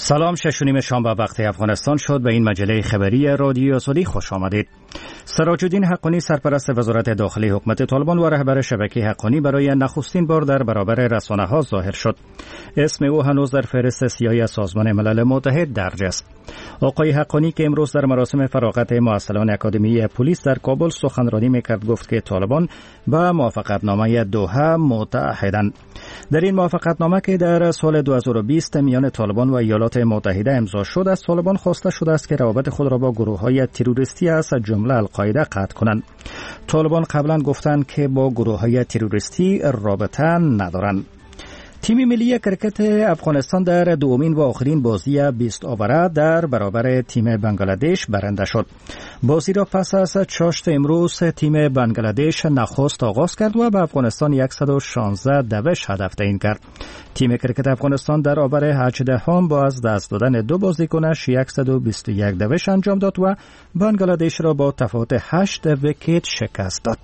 سلام، 6:30 شنبه وقت افغانستان شد. به این مجله خبری رادیو آزادی خوش آمدید. سراج الدین حقانی، سرپرست وزارت داخلی حکومت طالبان و رهبر شبکه حقانی، برای نخستین بار در برابر رسانه‌ها ظاهر شد. اسم او هنوز در فهرست سیاهی سازمان ملل متحد درج است. آقای حقانی که امروز در مراسم فراغت مؤثران اکادمی پلیس در کابل سخنرانی می‌کرد، گفت که طالبان با موافقتنامه دوحه متعهدند. در این موافقتنامه که در سال 2020 میان طالبان و ایالات متحده امضا شد، از طالبان خواسته شده است که روابط خود را با گروه‌های تروریستی از جمله القاعده قطع کنند. طالبان قبلا گفتند که با گروه‌های تروریستی رابطه ندارند. تیم ملی کرکت افغانستان در دومین و آخرین بازی 20 اووره در برابر تیم بنگلادش برنده شد. بازی را پس از چاشت امروز تیم بنگلادش نخست آغاز کرد و به افغانستان 116 دوش هدف تعیین کرد. تیم کرکت افغانستان در اوور 18 با از دست دادن دو بازیکنش 121 دوش انجام داد و بنگلادش را با تفاوت 8 ویکت شکست داد.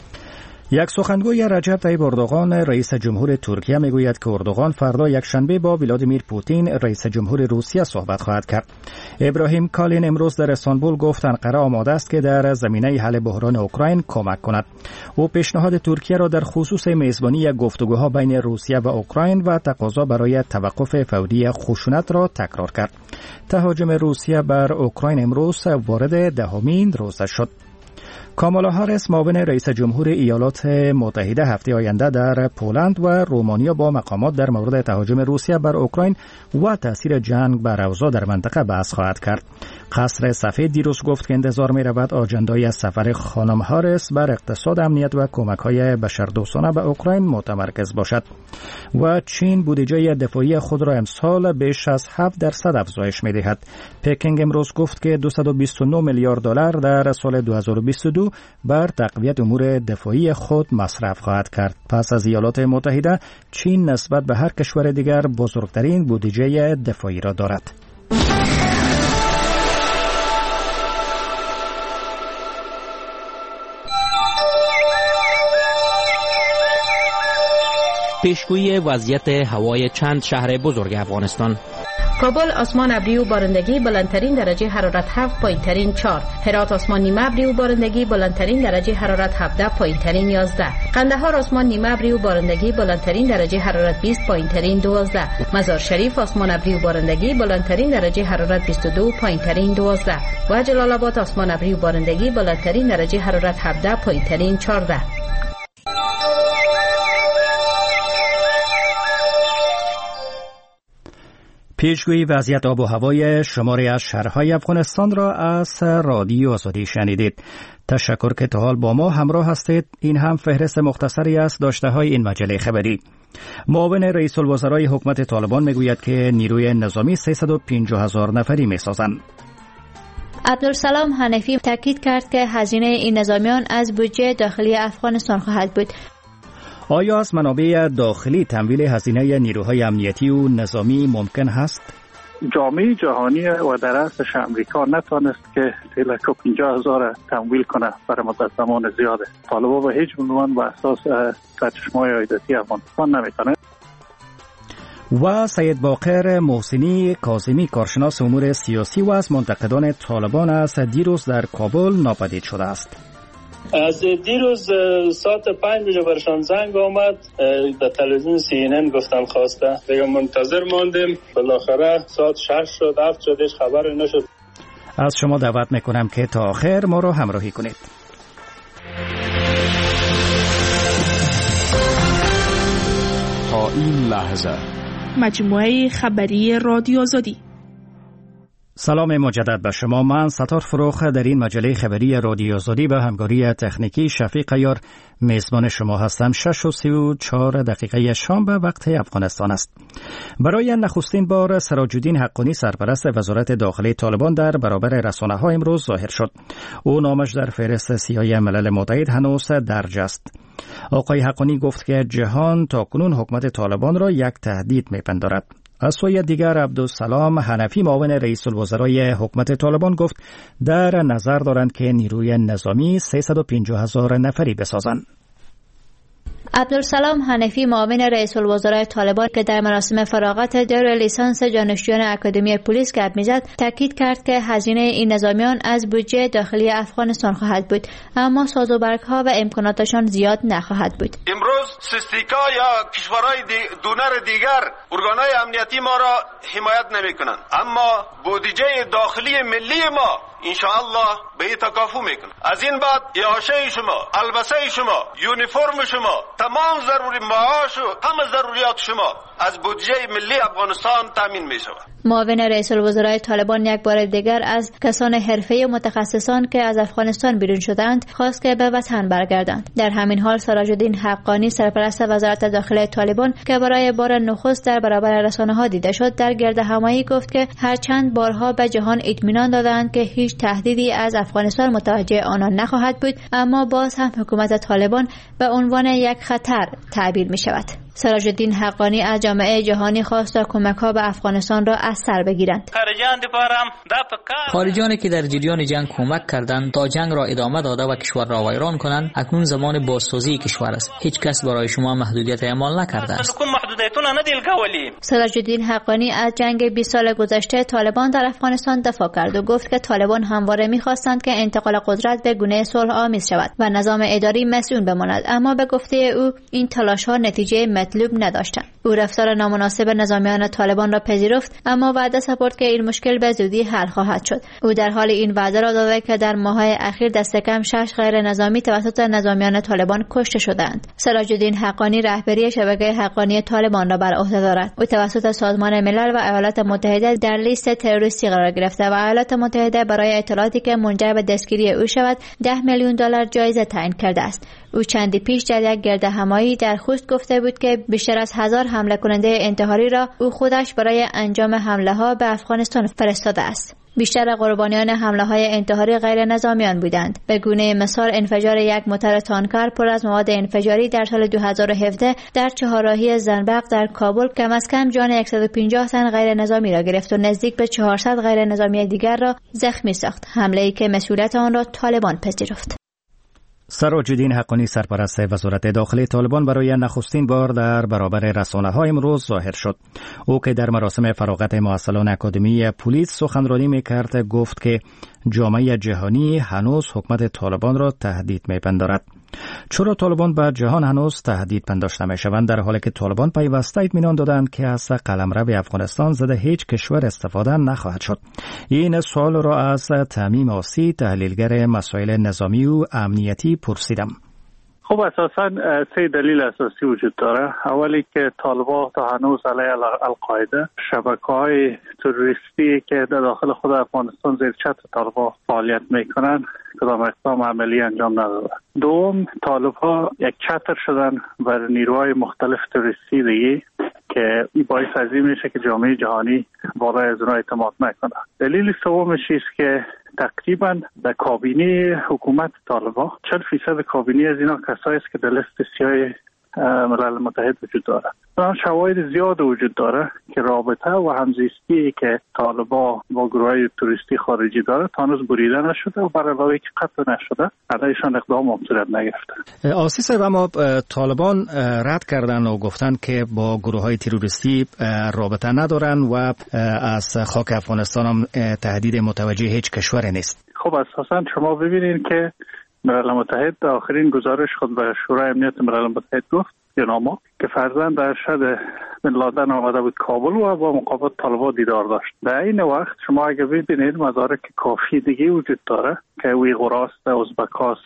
یک سخنگوی رجب طیب اردوغان رئیس جمهور ترکیه میگوید که اردوغان فردا یکشنبه با ولادیمیر پوتین رئیس جمهور روسیه صحبت خواهد کرد. ابراهیم کالین امروز در استانبول گفت انقره آماده است که در زمینه حل بحران اوکراین کمک کند. او پیشنهاد ترکیه را در خصوص میزبانی گفتگوها بین روسیه و اوکراین و تقاضا برای توقف فوری خشونت را تکرار کرد. تهاجم روسیه بر اوکراین امروز وارد دهمین روز شد. کامالا هاریس، معاون رئیس جمهور ایالات متحده، هفته آینده در پولند و رومانیا با مقامات در مورد تهاجم روسیه بر اوکراین و تاثیر جنگ بر اوضاع در منطقه بحث خواهد کرد. قصر سفید دیروز گفت که انتظار می رود آجندای سفر خانم هاریس بر اقتصاد، امنیت و کمک‌های بشردوستانه به اوکراین متمرکز باشد. و چین بودجه دفاعی خود را امسال بیش از 7% افزایش می دهد. پکینگ امروز گفت که 229 میلیارد دلار در سال 2022 بر تقویت امور دفاعی خود مصرف خواهد کرد. پس از ایالات متحده، چین نسبت به هر کشور دیگر بزرگترین بودجه دفاعی را دارد. پیشگویی وضعیت هوای چند شهر بزرگ افغانستان. کابل آسمان ابری و بارندگی، بلندترین درجه حرارت 7، پایینترین 4. هرات آسمان نیمه ابری و بارندگی، بلندترین درجه حرارت 17، پایینترین 11. قندهار آسمان نیمه ابری و بارندگی، بلندترین درجه حرارت 20، پایینترین 12. مزار شریف آسمان ابری و بارندگی، بلندترین درجه حرارت 22، پایینترین 12. و جلال آباد آسمان ابری و بارندگی، بلندترین درجه حرارت 17، پایینترین 14. پیشگویی وضعیت آب و هوای شماری از شهرهای افغانستان را از رادیو آزادی شنیدید. تشکر که تا حال با ما همراه هستید. این هم فهرست مختصری از داشته‌های این مجله خبری. معاون رئیس الوزرای حکومت طالبان میگوید که نیروی نظامی 350,000 نفری میسازند. عبدالسلام حنفی تاکید کرد که هزینه این نظامیان از بودجه داخلی افغانستان خواهد بود. آیا از منابع داخلی تمویل هزینه نیروهای امنیتی و نظامی ممکن هست؟ جامعه جهانی و در اصلش امریکا نتوانست که 350,000 تمویل کنه برای مدت زمان زیاده. طالبان به هیچ عنوان به اساس سرچشمه‌های عایداتی افغانستان نمیتونه. و سید باقر محسنی کاظمی، کارشناس امور سیاسی و از منتقدان طالبان است، دیروز در کابل ناپدید شده است. از دیروز ساعت 5 بجه برشان زنگ آمد، در تلویزیون CNN گفتن خواسته، دیگه منتظر ماندیم، بالاخره ساعت 6 شد 7 شدش، خبر نشد. از شما دعوت میکنم که تا آخر ما رو همراهی کنید. تا این لحظه مجموعه خبری رادیو آزادی. سلام مجدد به شما. من ستار فروخ در این مجله خبری رادیو آزادی به همکاری تکنیکی شفیق عیار میزبان شما هستم. 6:34 شام به وقت افغانستان است. برای نخستین بار سراج الدین حقانی، سرپرست وزارت داخلی طالبان، در برابر رسانه‌ها امروز ظاهر شد. او نامش در فهرست سیاهی ملل متحد هنوز درج است. آقای حقانی گفت که جهان تاکنون حکومت طالبان را یک تهدید می‌پندارد. از سوی دیگر عبدالسلام حنفی، معاون رئیس الوزرای حکومت طالبان، گفت در نظر دارند که نیروی نظامی 350,000 نفری بسازند. عبدالسلام حنفی معاون رئیس الوزراء طالبان که در مراسم فراغت دور لیسانس دانشجویان اکادمی پلیس گپ میزد تاکید کرد که هزینه این نظامیان از بودجه داخلی افغانستان خواهد بود، اما سازوبرگ‌ها و امکاناتشان زیاد نخواهد بود. امروز سیستیکا یا کشورهای دونر دیگر ارگانهای امنیتی ما را حمایت نمی‌کنند، اما بودجه داخلی ملی ما انشاءالله به تکافو میکنه. از این بعد اعاشه شما، البسه شما، یونیفرم شما، تمام ضروری معاش و همه ضروریات شما از بودجه ملی افغانستان تامین می شود. معاون رئیس الوزراء طالبان یک بار دیگر از کسان حرفه‌ای متخصصان که از افغانستان بیرون شدند خواست که به وطن برگردند. در همین حال سراج الدین حقانی سرپرست وزارت داخلی طالبان که برای بار نخست در برابر رسانه‌ها دیده شد در گردهمایی گفت که هرچند بارها به جهان اطمینان دادند که هیچ تهدیدی از افغانستان متوجه آنان نخواهد بود، اما باز هم حکومت طالبان به عنوان یک خطر تعبیر می شود. سراج الدین حقانی از جامعه جهانی خواست تا کمک‌ها به افغانستان را از سر بگیرند. خارجانی که در جریان جنگ کمک کردند تا جنگ را ادامه داده و کشور را ویران کنند، اکنون زمان بازسازی کشور است. هیچ کس برای شما محدودیت اعمال نکرده است. سراج الدین حقانی از جنگ 20 سال گذشته طالبان در افغانستان دفاع کرد و گفت که طالبان همواره می‌خواستند که انتقال قدرت به گونه صلح‌آمیز شود و نظام اداری مسئول بماند، اما به گفته او این تلاش‌ها نتیجه مطلوب نداشتند. او رفتار نامناسب نظامیان طالبان را پذیرفت، اما وعده سپرد که این مشکل به زودی حل خواهد شد. او در حال این وعده را داده که در ماه‌های اخیر دست کم 6 غیر نظامی توسط نظامیان طالبان کشته شدند. سراج الدین حقانی رهبری شبکه حقانی طالبان را بر عهده دارد. او توسط سازمان ملل و ایالات متحده در لیست تروریستی قرار گرفته و ایالات متحده برای اطلاعاتی که منجر به دستگیری او شود $10 میلیون جایزه تعیین کرده است. او چندی پیش در یک گردهمایی در خوست گفته بود که بیشتر از 1000 حمله کننده انتحاری را او خودش برای انجام حمله ها به افغانستان فرستاده است. بیشتر قربانیان حمله های انتحاری غیر نظامیان بودند. به گونه مثال انفجار یک موتور تانکر پر از مواد انفجاری در سال 2017 در چهارراهی زنبق در کابل کم از کم جان 150 تن غیر نظامی را گرفت و نزدیک به 400 غیر نظامی دیگر را زخمی ساخت. حمله‌ای که مسئولیت آن را طالبان پذیرفت. سراج الدین حقانی سرپرست وزارت داخلی طالبان برای نخستین بار در برابر رسانه‌ها امروز ظاهر شد. او که در مراسم فراغت مؤسسان اکادمی پلیس سخنرانی می‌کرد گفت که جامعه جهانی هنوز حکومت طالبان را تهدید می‌پندارد. چرا طالبان به جهان هنوز تهدید پنداشته می‌شوند در حالی که طالبان پیوسته اطمینان دادند که از قلمرو افغانستان ضد هیچ کشور استفاده نخواهد شد؟ این سوال را از تمیم آسی تحلیلگر مسائل نظامی و امنیتی پرسیدم. خب اساساً 3 دلیل اساسی وجود داره. اولی که طالبان تا هنوز علیه القاعده شبکه‌های تروریستی که در داخل خود افغانستان زیر چتر طالبان فعالیت میکنن کدام اقدام عملی انجام نداده. دوم، طالبان یک چتر شدن بر نیروهای مختلف تروریستی دیگه که این باعث از این میشه که جامعه جهانی بالای از اونها اعتماد نکنه. دلیل سومش است که تقریبا در کابینه حکومت طالبان 40% کابینه از اینا کسایی است که در لیست سیاه ملل متحد وجود داره. شواهد زیاد وجود داره که رابطه و همزیستی که طالبان با گروهای توریستی خارجی داره تا هنوز بریده نشده و بر علاوه که قطع نشده علیهشان اقدام صورت نگرفته. آسی صاحب، اما طالبان رد کردن و گفتن که با گروهای تروریستی رابطه ندارن و از خاک افغانستان هم تهدید متوجه هیچ کشور نیست. خب اساسا شما ببینید که ملل متحد در آخرین گزارش خود به شورای امنیت ملل متحد گفت جناما که فرزند ارشد بن لادن آمده بود کابل و با مقابل طالبان دیدار داشت. در این وقت شما اگر ببینید مدارک کافی دیگه وجود داره که ویغوراست، ازبکاست،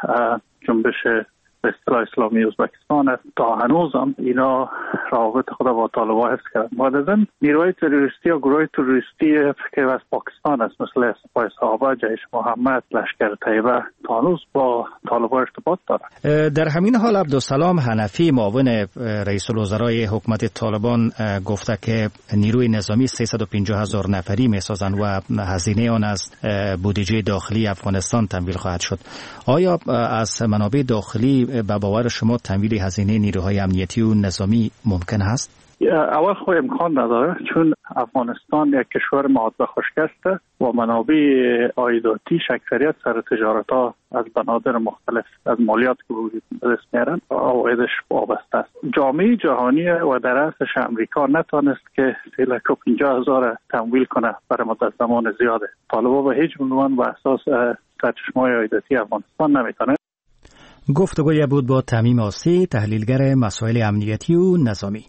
جنبش به اصطلاح اسلامی ازبکستان است، تا هنوز هم اینا روابط خود با طالبان حفظ کردن. بعداً نیروهای تروریستی یا گروه تروریستی که از پاکستان است مثل سپاه صحابه، جیش محمد، لشکر طیبه تا هنوز با طالبان ارتباط دارن. در همین حال عبدالسلام حنفی معاون رئیس الوزرای حکومت طالبان گفته که نیروی نظامی 350,000 نفری میسازند و هزینه آن از بودجه داخلی افغانستان تمویل خواهد شد. آیا از منابع داخلی به باور شما تمویل هزینه نیروهای امنیتی و نظامی ممکن است؟ اول خود امکان نداره، چون افغانستان یک کشور معادله خشک است و منابع عایداتی اکثریت سر تجارت ها از بنادر مختلف از مالیات که وجود دست میارن عوایدش وابسته است. جامعه جهانی و در اصلش امریکا نتونست که 50,000 تمویل کنه برای مدت زمان زیاده. طالبان به هیچ عنوان به اساس سرچشمه‌های عایداتی افغانستان نمیتونه. گفتگوی بود با تمیم آسی، تحلیلگر مسائل امنیتی و نظامی.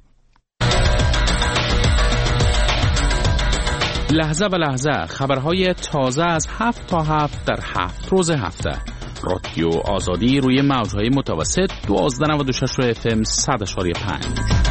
لحظه به لحظه خبرهای تازه از 7 تا 7 در 7 روز هفته. رادیو آزادی روی موجهای متوسط 1296 FM 100.5.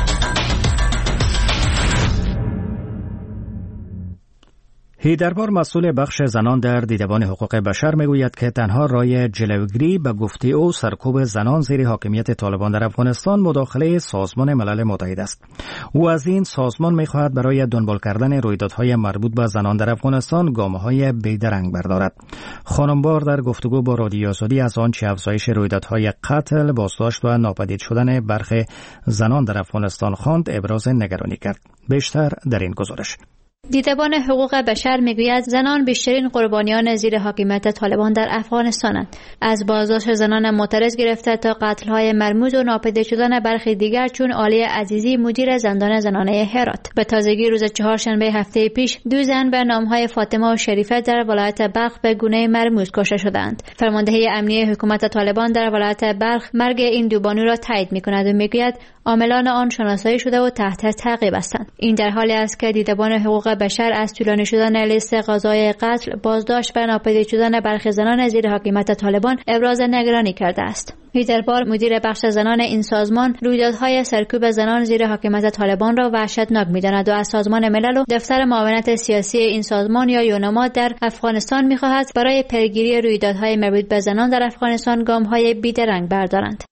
هیدربار مسئول بخش زنان در دیدبان حقوق بشر میگوید که تنها راه جلوگیری به گفته او سرکوب زنان زیر حاکمیت طالبان در افغانستان مداخله سازمان ملل متحد است. او از این سازمان میخواهد برای دنبال کردن رویدادهای مربوط به زنان در افغانستان گامه‌های بیدرنگ بردارد. خانمبار در گفتگو با رادیو آزادی از آنچه افزایش رویدادهای قتل، بازداشت و ناپدید شدن برخی زنان در افغانستان خواند، ابراز نگرانی کرد. بیشتر در این گزارش. دیدبان حقوق بشر میگوید زنان بیشترین قربانیان زیر حاکمیت طالبان در افغانستانند. از بازداشت زنان معترض گرفته تا قتل‌های مرموز و ناپدید شدن برخی دیگر چون عالی عزیزی مدیر زندان زنانه هرات. به تازگی روز چهارشنبه هفته پیش 2 زن به نام‌های فاطمه و شریفه در ولایت بلخ به گونه مرموز کشته شدند. فرمانده امنیه حکومت طالبان در ولایت بلخ مرگ این دو بانو را تایید می‌کند و میگوید عاملان آن شناسایی شده و تحت تعقیب هستند. این در حالی است که دیدبان حقوق بشر از طولانی شدن لیست قضایای قتل، بازداشت و ناپدید شدن برخی زنان زیر حاکمیت طالبان ابراز نگرانی کرده است. هیدربار مدیر بخش زنان این سازمان رویدادهای سرکوب زنان زیر حاکمیت طالبان را وحشتناک می‌داند و از سازمان ملل و دفتر معاونت سیاسی این سازمان یا یونما در افغانستان می‌خواهد برای پیگیری رویدادهای مربوط به زنان در افغانستان گام‌های بیدرنگ بردارند.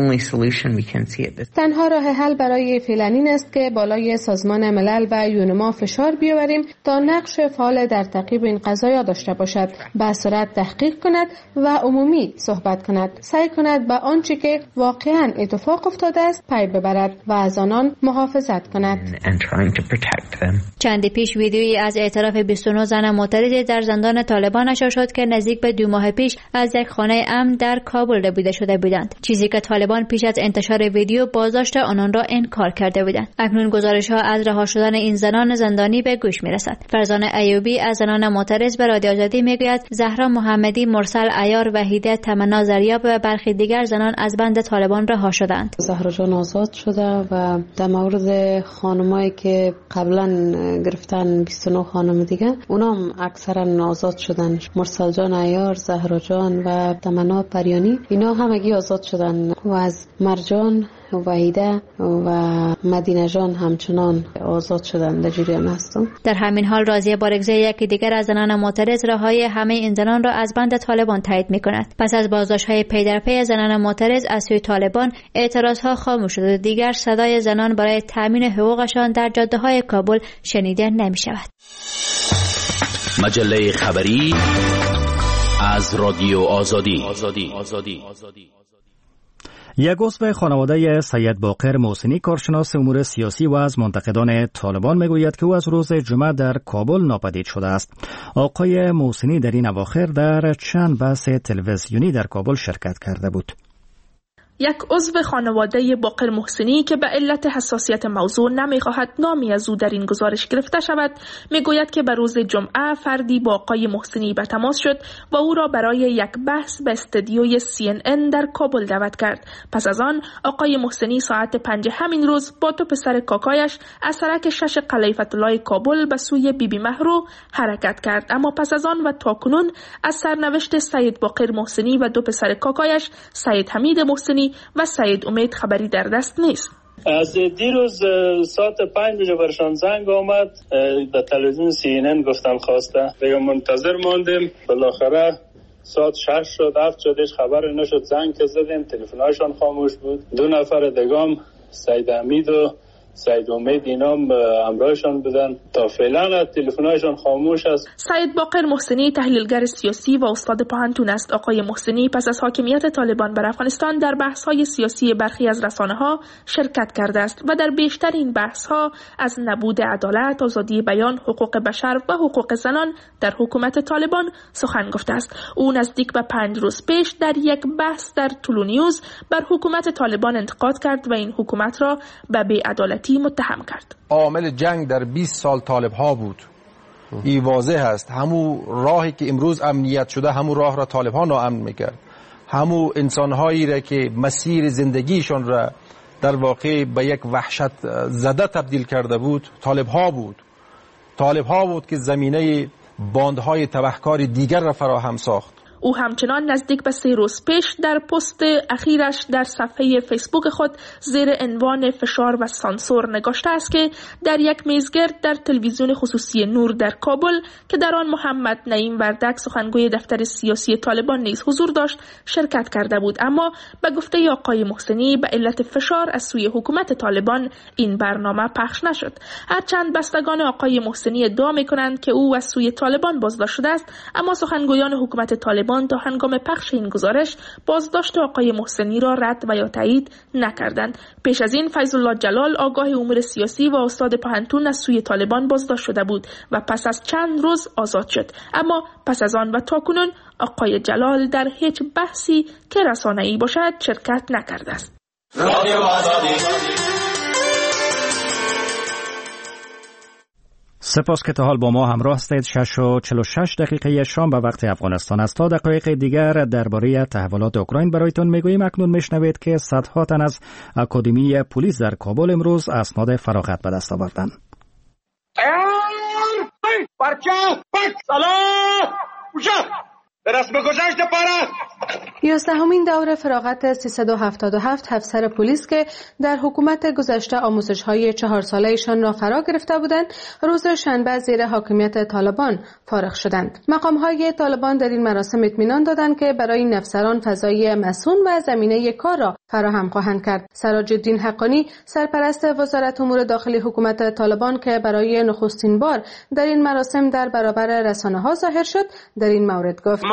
تنها راه حل برای فعلا این است که بالای سازمان ملل و یونما فشار بیاوریم تا نقش فعال در تعقیب این قضایا داشته باشد، به سرعت تحقیق کند و عمومی صحبت کند، سعی کند به آنچه که واقعا اتفاق افتاده است پی ببرد و از آنان محافظت کند. چندی پیش ویدیویی از اعتراف 29 زن معترض در زندان طالبان نشر شد که نزدیک به 2 ماه پیش از یک خانه امن در کابل ربوده شده بودند، چیزی که طالبان پیش از انتشار ویدیو بازداشت آنان را انکار کرده بودند. اکنون گزارش‌ها از رها شدن این زنان زندانی به گوش می‌رسد. فرزانه ایوبی از زنان معترض به رادیو آزادی میگوید زهرا محمدی، مرسل عیار، وحیده تمنا زریاب و برخی دیگر زنان از بند طالبان رها شدند. زهرا جان آزاد شده و در مورد خانمایی که قبلا گرفتن 29 خانم دیگه اونام اکثرا آزاد شدن. مرسل جان عیار، زهرا جان و تمنا پریانی اینا همگی آزاد شدن و از مرجان وحیده و مدینه جان همچنان آزاد شدن در جریان هستند. در همین حال راضیه بارگزی یکی دیگر از زنان معترض رهایی همه این زنان را از بند طالبان تایید می‌کند. پس از بازداشت‌های پی در پی زنان معترض از سوی طالبان اعتراض‌ها خاموش شد و دیگر صدای زنان برای تأمین حقوقشان در جاده‌های کابل شنیده نمی‌شود. مجله خبری از رادیو آزادی. یک عضو خانواده سید باقر محسنی، کارشناس امور سیاسی و از منتقدان طالبان میگوید که او از روز جمعه در کابل ناپدید شده است. آقای محسنی در این اواخر در چند بحث تلویزیونی در کابل شرکت کرده بود. یک عضو خانواده باقر محسنی که به علت حساسیت موضوع نمی‌خواهد نامی از او در این گزارش گرفته شود، میگوید که به روز جمعه فردی با آقای محسنی به تماس شد و او را برای یک بحث به استودیوی CNN در کابل دعوت کرد. پس از آن آقای محسنی ساعت 5 همین روز با 2 پسر کاکایش از سرک 6 قلعه فتح‌الله کابل به سوی بیبی مهرو حرکت کرد. اما پس از آن و تاکنون از سرنوشت سید باقر محسنی و 2 پسر کاکایش سید حمید محسنی و سید امید خبری در دست نیست. از دیروز ساعت 5 بجه برشان زنگ آمد، در تلویزیون CNN گفتن خواسته، دیگه منتظر ماندیم، بالاخره ساعت 6 شد 7 شدش، خبر نشد. زنگ که زدیم تلفن‌هاشون خاموش بود. 2 نفر دیگه سید حمید و سعید امید اینا همراهشان بودن. تا فعلا تلفن‌هایشان خاموش است. سعید باقر محسنی تحلیلگر سیاسی و استاد پوهنتون است. آقای محسنی پس از حاکمیت طالبان بر افغانستان در بحث‌های سیاسی برخی از رسانه‌ها شرکت کرده است و در بیشترین بحث‌ها از نبود عدالت، آزادی بیان، حقوق بشر و حقوق زنان در حکومت طالبان سخن گفته است. او نزدیک به 5 روز پیش در یک بحث در طلو نیوز بر حکومت طالبان انتقاد کرد و این حکومت را به بی‌عدالتی متهم کرد. عامل جنگ در 20 سال طالب ها بود. این واضح است. همون راهی که امروز امنیت شده همون راه را طالب ها ناامن میکرد. همون انسان هایی را که مسیر زندگیشان را در واقع به یک وحشت زده تبدیل کرده بود طالب ها بود. طالب ها بود که زمینه باندهای تبهکار دیگر را فراهم ساخت. او همچنان نزدیک به 3 روز پیش در پست اخیرش در صفحه فیسبوک خود زیر عنوان فشار و سانسور نگاشته است که در یک میزگرد در تلویزیون خصوصی نور در کابل که در آن محمد نعیم وردک سخنگوی دفتر سیاسی طالبان نیز حضور داشت شرکت کرده بود، اما به گفته آقای محسنی به علت فشار از سوی حکومت طالبان این برنامه پخش نشد. هرچند بستگان آقای محسنی ادعا می‌کنند که او از سوی طالبان بازداشت شده است، اما سخنگویان حکومت طالبان تا هنگام پخش این گزارش بازداشت آقای محسنی را رد و یا تایید نکردند. پیش از این فیض الله جلال آگاه امور سیاسی و استاد پوهنتون از سوی طالبان بازداشت شده بود و پس از چند روز آزاد شد، اما پس از آن و تاکنون آقای جلال در هیچ بحثی که رسانه‌ای باشد شرکت نکرده است. رادیو آزادی. سپاس که تا حال با ما همراه هستید. 6:46 شام به وقت افغانستان است. تا دقایق دیگر درباره تحولات اوکراین برایتون میگوییم. اکنون میشنوید که صدها تن از اکادمی پلیس در کابل امروز اسناد فراغت به دست آوردند. به رسم گذشت پاره 11مین دوره فراغت 377 افسر پلیس که در حکومت گذشته آموزش‌های 4 ساله‌شان را فرا گرفته بودند روز شنبه زیر حاکمیت طالبان فارغ شدند. مقام‌های طالبان در این مراسم اطمینان دادند که برای این افسران فضای مسئول و زمینه کار را فراهم خواهند کرد. سراج الدین حقانی سرپرست وزارت امور داخلی حکومت طالبان که برای نخستین بار در این مراسم در برابر رسانه‌ها ظاهر شد در این مورد گفت: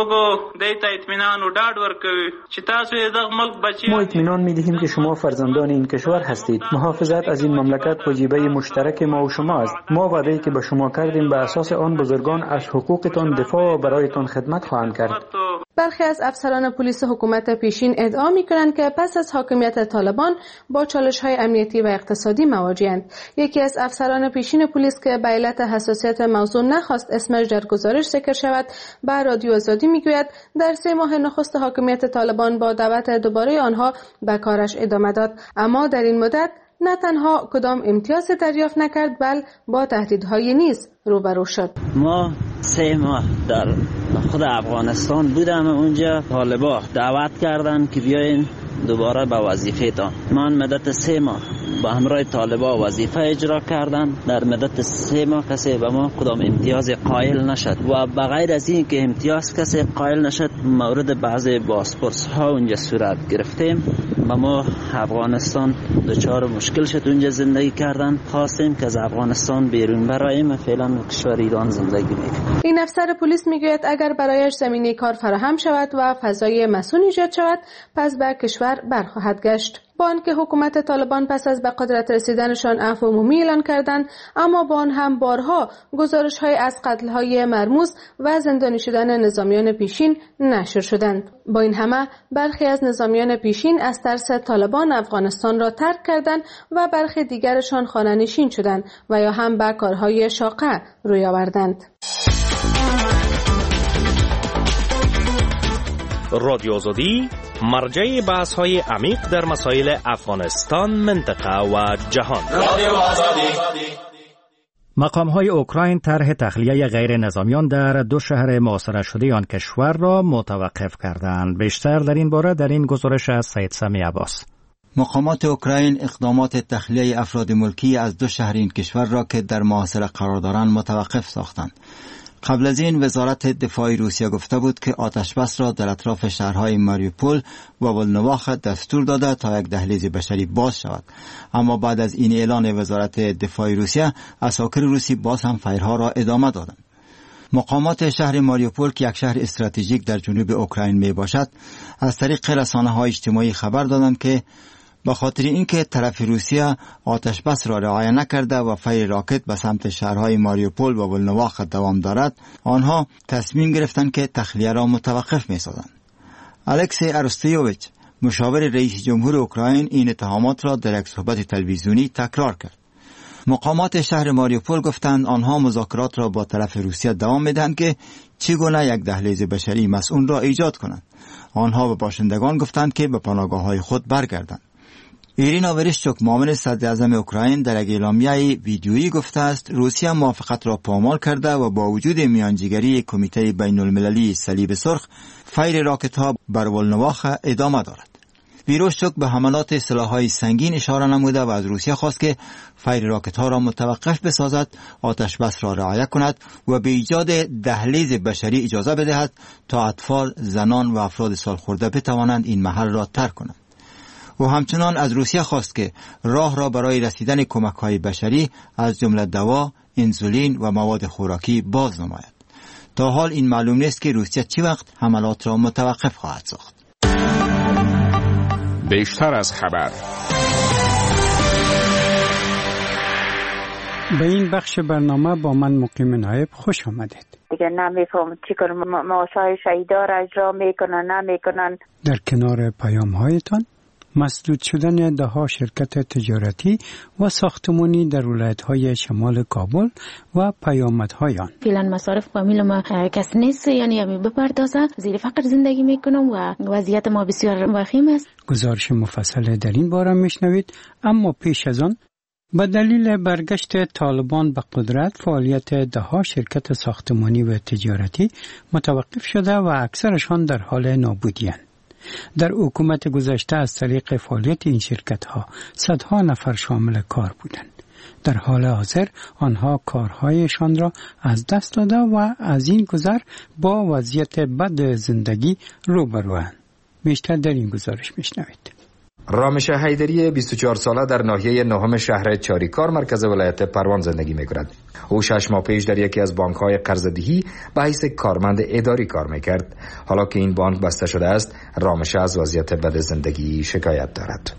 ما اطمینان می‌دهیم که شما فرزندان این کشور هستید. محافظت از این مملکت وجیبه مشترک ما و شما است. ما وعده‌ای که به شما کردیم به اساس آن بزرگان از حقوقتان دفاع و برایتان خدمت خواهند کرد. برخی از افسران پلیس حکومت پیشین ادعا می‌کنند که پس از حاکمیت طالبان با چالش‌های امنیتی و اقتصادی مواجه‌اند. یکی از افسران پیشین پلیس که به علت حساسیت موضوع نخواست اسمش در گزارش ذکر شود به رادیو آزادی میگوید در 3 ماه نخست حاکمیت طالبان با دعوت دوباره آنها به کارش ادامه داد، اما در این مدت نه تنها کدام امتیاز دریافت نکرد بل با تهدیدهای نیز روبرو شد. ما 3 ماه در خود افغانستان بودم، اونجا طالبان دعوت کردن که بیاین دوباره به وظیفه تان. من مدت 3 ماه با همراه طالبان وظیفه اجرا کردم. در مدت 3 ماه کسی به ما کدام امتیاز قائل نشد و بغیر از این که امتیاز کسی قائل نشد مورد بعضی بازپرس ها اونجا صورت گرفتیم و ما افغانستان دچار مشکل شد. اونجا زندگی کردن خواستیم که از افغانستان بیرون برایم. فعلا کشور ایران زندگی میکنم. این افسر پلیس میگوید اگر برایش زمینه کار فراهم شود و فضای مسئول ایجاد شود پس به کشور برخواهد گشت. با آنکه حکومت طالبان پس از به قدرت رسیدنشان عفو عمومی اعلان کردند، اما با آن هم بارها گزارش‌های از قتل‌های مرموز و زندانی شدن نظامیان پیشین نشر شدند. با این همه برخی از نظامیان پیشین از ترس طالبان افغانستان را ترک کردند و برخی دیگرشان خانه‌نشین شدند و یا هم به کارهای شاقه روی آوردند. رادیو آزادی مرجع بحث‌های عمیق در مسائل افغانستان، منطقه و جهان. رادیو آزادی. مقام‌های اوکراین طرح تخلیه غیر نظامیان در 2 شهر محاصره شده آن کشور را متوقف کردند. بیشتر در این باره در این گزارش از سید سمی عباس. مقامات اوکراین اقدامات تخلیه افراد ملکی از 2 شهر این کشور را که در محاصره قرار دارند متوقف ساختند. قبل از این وزارت دفاع روسیه گفته بود که آتشبس را در اطراف شهرهای ماریوپول و ولنواخ دستور داده تا یک دهلیز بشری باز شود. اما بعد از این اعلان وزارت دفاع روسیه، عساکر روسی باز هم فایرها را ادامه دادند. مقامات شهر ماریوپول که یک شهر استراتژیک در جنوب اوکراین می باشد، از طریق رسانه‌های اجتماعی خبر دادند که به خاطر اینکه طرف روسیه آتشبس را رعایت نکرده و فیر راکت به سمت شهرهای ماریوپول و ولنواخ دوام دارد، آنها تصمیم گرفتند که تخلیه را متوقف می‌سازند. الکسی ارستویوویچ، مشاور رئیس جمهور اوکراین، این اتهامات را در یک صحبت تلویزیونی تکرار کرد. مقامات شهر ماریوپول گفتند آنها مذاکرات را با طرف روسیه دوام می‌دهند که چگونه یک دهلیز بشری مسئول را ایجاد کنند. آنها به باشندگان گفتند که به پناهگاه‌های خود برگردند. ایرینا ورشچوک، معاون صدر اعظم اوکراین، در یک اعلامیه ویدیویی گفته است روسیه موافقت را پامال کرده و با وجود میانجیگری کمیته بین‌المللی صلیب سرخ، فیر راکت‌ها بر ولنواخ ادامه دارد. ورشچوک به حملات سلاح‌های سنگین اشاره نموده و از روسیه خواست که فیر راکت‌ها را متوقف بسازد، آتشبس را رعایت کند و به ایجاد دهلیز بشری اجازه بدهد تا اطفال، زنان و افراد سالخورده بتوانند این محل را ترک کنند. و همچنان از روسیه خواست که راه را برای رسیدن کمک‌های بشری از جمله دوا، انسولین و مواد خوراکی باز نماید. تا حال این معلوم نیست که روسیه چه وقت حملات را متوقف خواهد ساخت. بیشتر از خبر. به این بخش برنامه با من مقیم نایب خوش آمدید. دیگه نمیفهم چیکار معاشای شهیدا را اجرا میکنن نمیکنن. در کنار پیام هایتان مسدود شدن دهها شرکت تجارتی و ساختمانی در ولایت‌های شمال کابل و پیامدهای آن. فعلا مصارف فامیل ما کس نیست، یعنی همی بپردازه، زیر فقر زندگی میکنم و وضعیت ما بسیار وخیم است. گزارش مفصل در این باره میشنوید، اما پیش از آن به دلیل برگشت طالبان به قدرت فعالیت دهها شرکت ساختمانی و تجارتی متوقف شده و اکثرشان در حال نابودی‌اند. در حکومت گذشته از طریق فعالیت این شرکت‌ها صدها نفر شامل کار بودند. در حال حاضر آنها کارهایشان را از دست داده و از این گذر با وضعیت بد زندگی روبروند. بیشتر در این گزارش میشنوید. رامش حیدری 24 ساله در ناحیه نهم شهر چاریکار مرکز ولایت پروان زندگی می‌کند. او 6 ماه پیش در یکی از بانک‌های قرضه‌دهی به حیث کارمند اداری کار می‌کرد. حالا که این بانک بسته شده است، رامش از وضعیت بد زندگی شکایت دارد.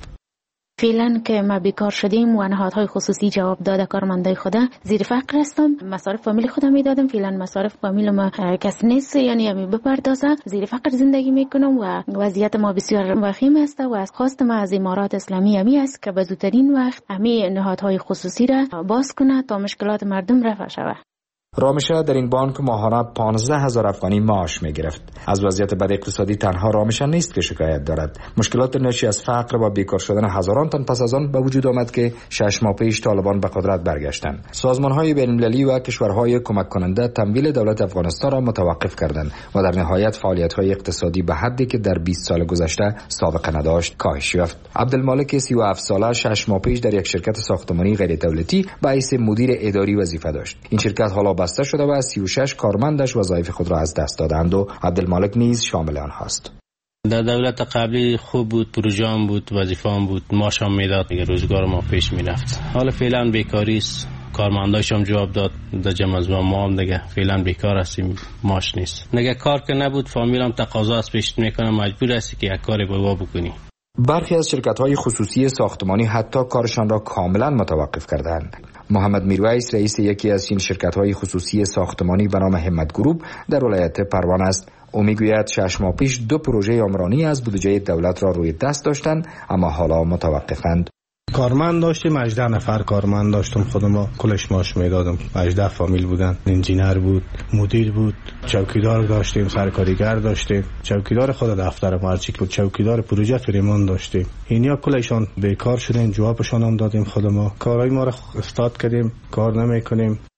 فعلا که ما بیکار شدیم و نهادهای خصوصی جواب داده کارمندای خدا، زیر فقر هستم. مصارف فامیل خودم میدادم، فعلا مصارف فامیل ما کس نیست، یعنی همی بپردازه، زیر فقر زندگی میکنم و وضعیت ما بسیار وخیم است و از خواست ما از امارات اسلامی همی است که به زودترین وقت همی نهادهای خصوصی را باز کنه تا مشکلات مردم رفع شود. رامشه در این بانک ماهانه 15,000 افغانی معاش می‌گرفت. از وضعیت بد اقتصادی تنها رامشه نیست که شکایت دارد. مشکلات ناشی از فقر و بیکار شدن هزاران تن پس از آن به وجود آمد که 6 ماه پیش طالبان به قدرت برگشتند. سازمان‌های بین‌المللی و کشورهای کمک کننده تمویل دولت افغانستان را متوقف کردند و در نهایت فعالیت‌های اقتصادی به حدی که در 20 سال گذشته سابقه نداشت کاهش یافت. عبدالمالک 37 ساله 6 ماه پیش در یک شرکت ساختمانی غیر دولتی به حیث مدیر اداری وظیفه داشت. این شرکت حالا بسته شده و 36 کارمندش وظایف خود را از دست دادند و عبدالمالک نیز شامل آنهاست. در دولت قبلی خوب بود، پروژه‌ام بود، وظیفه‌ام بود، معاشم میداد، روزگار ما پیش میرفت. حالا فعلا بیکاری است، کارمنداشم جواب داد در جمع از ما هم دیگه فعلا بیکار هستیم، معاش نیست. دیگه کار که نبود فامیلم تقاضا از پیش میکنه، مجبور هستی که یک کاری با بکنی. برخی از شرکت‌های خصوصی ساختمانی حتی کارشان را کاملا متوقف کردند. محمد میرویس رئیس یکی از این شرکت‌های خصوصی ساختمانی به نام همت گروپ در ولایت پروان است. او میگوید 6 ماه پیش 2 پروژه عمرانی از بودجه دولت را روی دست داشتند اما حالا متوقفند. کارمند داشتیم، 18 نفر کارمند داشتم، خودم کلش معاش میدادم. 18 فامیل بودن، انجینر بود، مدیر بود، چوکیدار داشتیم، سرکاریگر داشتیم، چوکیدار خود دفتر مارچیک بود، چوکیدار پروژه فریمون داشتیم. اینیا کلشان بیکار شدن، جوابشان هم دادیم. خودم کارهای ما را استاد کردیم، کار نمیکنیم.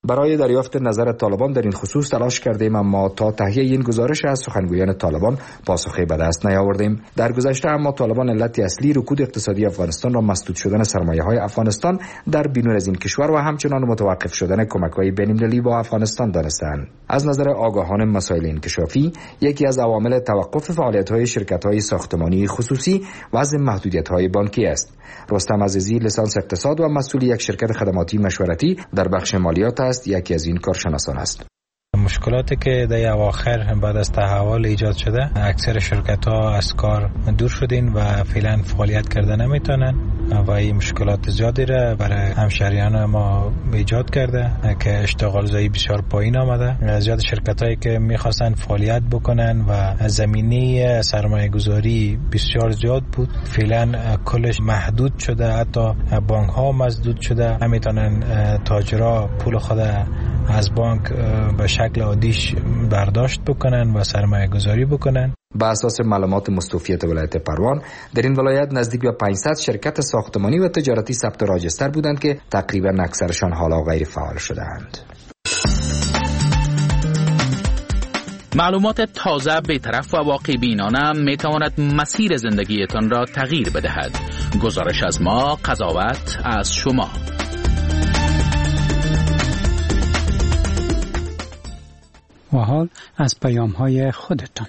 برای دریافت نظر طالبان در این خصوص تلاش کردیم، اما تا تهیه این گزارش از سخنگویان طالبان پاسخی به دست نیاوردیم. در گذشته اما طالبان علت اصلی رکود اقتصادی افغانستان را مسدود شدن سرمایه‌های افغانستان در بیرون از این کشور و همچنان متوقف شدن کمک‌های بین‌المللی با افغانستان دانستند. از نظر آگاهان مسائل انکشافی، یکی از عوامل توقف فعالیت‌های شرکت‌های ساختمانی خصوصی وضع محدودیت‌های بانکی است. رستم عزیزی لیسانس اقتصاد و مسئول یک شرکت خدماتی مشورتی در بخش مالیات است، یکی از این کارشناسان است. مشکلاتی که در اواخر بعد از تحول ایجاد شده، اکثر شرکت ها از کار دور شدین و فعلا فعالیت کرده نمیتونن و این مشکلات زیادی را برای همشهریان ما ایجاد کرده که اشتغال زایی بسیار پایین آمده. زیاد شرکت هایی که میخواستن فعالیت بکنن و زمینه سرمایه گذاری بسیار زیاد بود، فعلا کلش محدود شده، حتی بانک ها مسدود شده، نمیتونن تاجرها پول خود از بانک به شکل عادیش برداشت بکنن و سرمایه گذاری بکنن. با اساس معلومات مستوفیت ولایت پروان، در این ولایت نزدیک به 500 شرکت ساختمانی و تجارتی ثبت راجستر بودند که تقریبا اکثرشان حالا غیر فعال شده‌اند. معلومات تازه، بی‌طرف و واقع بینانه می تواند مسیر زندگیتان را تغییر بدهد. گزارش از ما، قضاوت از شما. و حال از پیام‌های خودتان.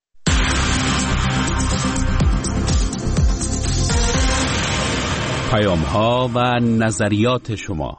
پیام‌ها و نظریات شما.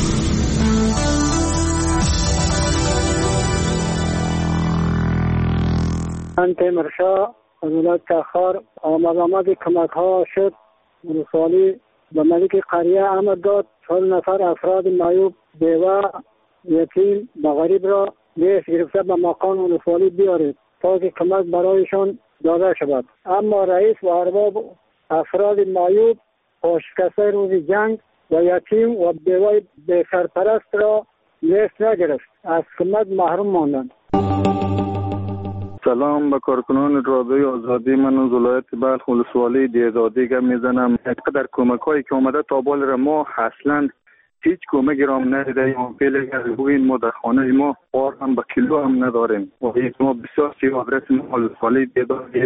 من تیمورشاه از ولایت تخار آمد کمک‌ها شد. ولسوالی به ملک قریه امر داد 4 نفر افراد معیوب، بیوه، یتیم و غریب را لیست گرفته به مقام ولسوالی بیارید تا که کمک برایشان داده شود. اما رئیس و ارباب افراد معیوب، شکسته روز جنگ و یتیم و بیوه بی سرپرست را لیست نگرفت، از کمک محروم ماندند. سلام به کارکنان رادیوی آزادی. من از ولایت بلخ ولسوالی دیزادی گپ میزنم. در کمک هایی که آمده تا بال را ما اصلا هیچ کمکی را هم ندیده. بگوین ما در خانه ما بار هم به کیلو هم نداریم و ما بسیار سیاه برسیم ولسوالی دیزادی.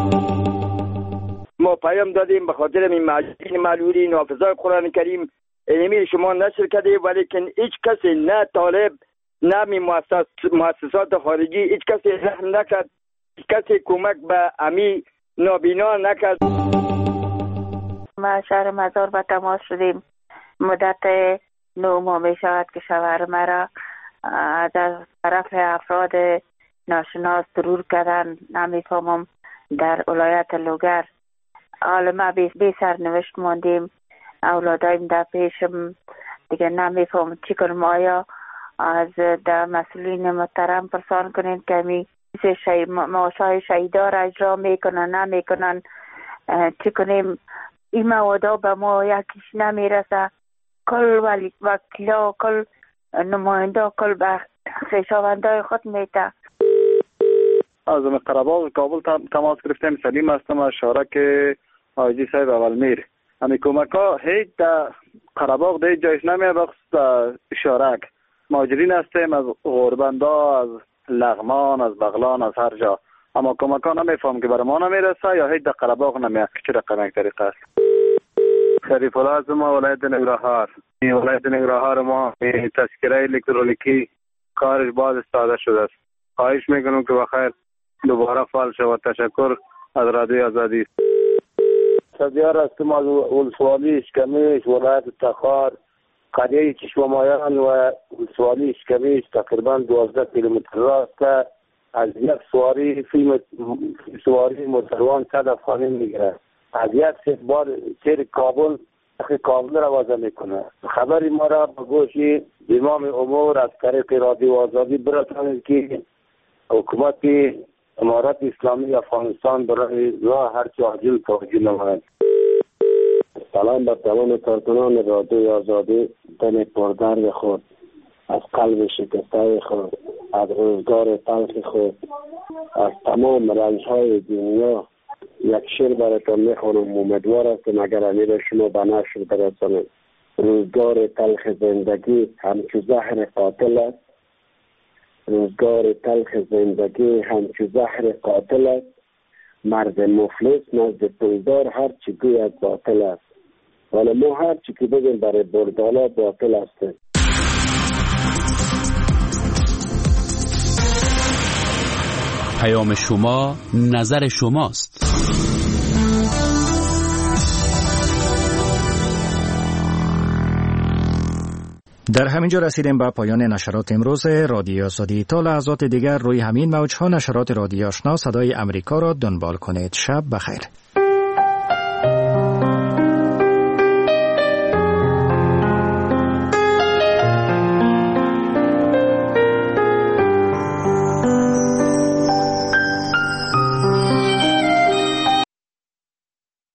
ما پیام دادیم به خاطر این معلولی نافذای قرآن کریم اینمی شما نشر کرده، ولیکن هیچ کسی نه طالب نه مؤسسات خارجی هیچ کسی رحم نکرد، هیچ کسی کمک به امی نابینا نکرد. ما شهر مزار به تماس شدیم. مدت 9 ماه می شود که شوهر مرا از طرف افراد ناشناس ضرور کردن. نمیفهمم در ولایت لوگر. حالا ما بی سرنوشت ماندیم، اولادایم در پیشم دیگه نمیفهمم چی کنم. آیا از در مسئولین محترم پرسان کنین که می معاشای شهیدا را اجرا میکنن نمیکنن، چی کنیم؟ این موادا به ما یکیش نمیرسه. کل وکیلا، کل نماینده، کل به خویشاوندای خود میده. از قره‌باغ کابل تماس گرفتیم. سلیم هستم از شارک حاجی صاحب اولمیر. همین کمک ها هیچ در قره‌باغ در جایش نمیه، بخصوص شارک مهاجرین هستیم از غربندا، از لغمان، از بغلان، از هر جا، اما کمک ها نمیفهم که برای ما نمیرسه یا هیچ در قره‌باغ نمیه. چه رقم یک طریقه است؟ شریف الله ما ولایت ننگرهار. این ولایت ننگرهار ما تذکره الکترونیکی کارش باز استفاده شده است. خواهش میکنم که بخیر دوباره فعال شود. تشکر از رادیوی آزادی. سدیار هستم از ولسوالی اشکمیش ولایت تخار. قریه چشمامایان و ولسوالی اشکمیش تقریبا 12 کیلومتر راست که از یک سواری موتروان 100 افغانی میگیره. از یک بار سیر کابل را وضع میکنه. خبری ما را به گوش امام امور از طریق رادیو آزادی برسانید که حکومت امارت اسلامی افغانستان برای راه هرچه عاجل توجه نماید. سلام بر تمام کارکنان رادیوی آزادی. دل پردرد خود، از قلب شکسته خود، از روزگار تلخ خود، از تمام رنج‌های دنیا یک شعر براتون میخوانم. امیدوار هستم اگر امیر شما به نشر برسانید. روزگار تلخ زندگی همچو زهر قاتل است. روزگار تلخ زندگی همچو زهر قاتل است. مرد مفلس نزد پولدار هر چی گوید باطل است. ولی ما هر چی که بگیم برای بردالا باطل است. پیام شما نظر شماست. در همینجا رسیدیم به پایان نشرات امروز رادیو آزادی. تا لحظات دیگر روی همین موج‌ها نشرات رادیو آشنا صدای امریکا را دنبال کنید. شب بخیر.